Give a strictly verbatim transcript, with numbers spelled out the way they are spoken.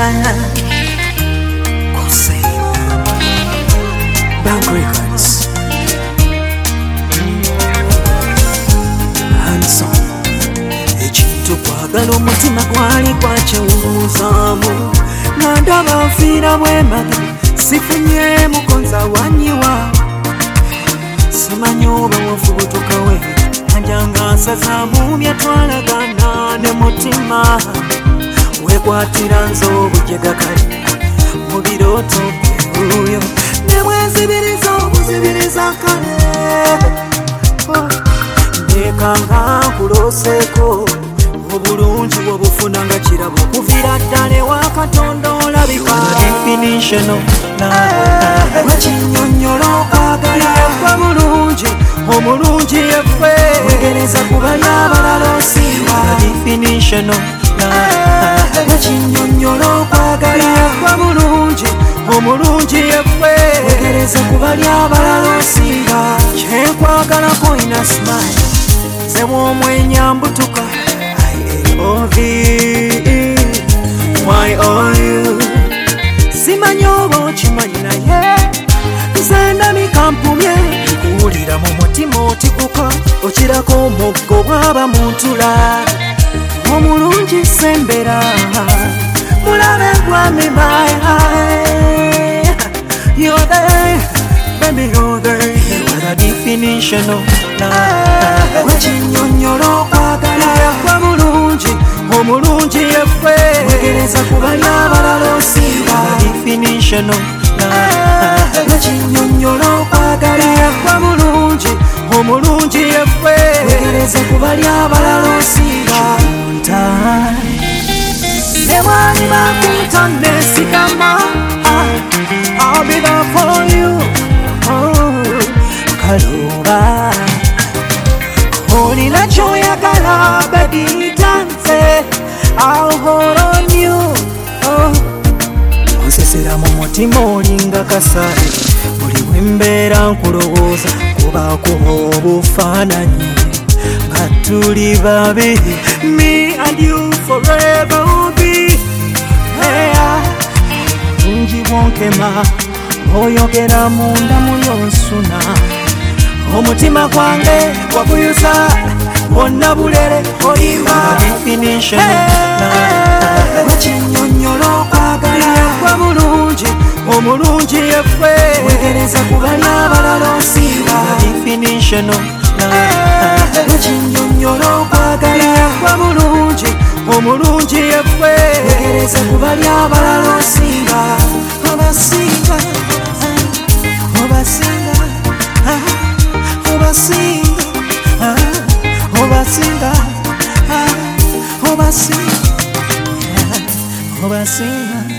Kose Bank Records Hanson ekintu kwagala omutima gwali kwakyewuuzaamu nga ndaba nfiira bwembaga sifunye mukonza wanyiwa simanyi oba wafubutukawe anjanga nsazaamu byetwalagana ne mutima wekwatira nz'obujega kale mu birooto bweruyo ne bwenzibiriza obuzibiriza kale ndekanga nkuloseeko obulungi bwobufuna nga kirabo okuvira ddala ewa Katonda olabika wekinyonyola okwagala yeffe bulungi omulungi yeffe wegereza ku bali abalala osinga wekinyonyola okwagala yeffe bulungi omulungi yeffe wegereza ku bali abalala osinga kyenkwagalako ina smile nze bw'omwenya mbutuka why are you simanyi oba okimanyi naye nze ndamikampumye kuwulira mu mutima otikuka okirako omuggo bwaba muntula omulungi sembera mulabe gwami my eye you're there baby you're there you're the definition of love wekinyonyola okwagala yeffe bulungi omulungi yeffe wegereza ku bali abalala osinga wekinyonyola okwagala yeffe bulungi omulungi yeffe wegereza ku bali abalala osinga ne bwali bakuta nesigama I'll be there for you oh, kaluba olina kyoyagala baby tanze I'll hold on you oh. Onsesera mu mutima olinga kasale buli wembeera nkulowooza kubakuba obufaananyi nga tuli babiri me and you forever will be yeah. Bungi bwonkema oyogera munda muyonsuna omutima gwange gwakuyuza bwonna bulere oyimba wekinyonyola okwagala yeffe bulungi omulungi yeffe wegereza ku bali abalala osinga wekinyonyola okwagala yeffe bulungi omulungi yeffe wegereza ku bali abalala osinga obasinga obasinga obasinga obasinga obasinga obasinga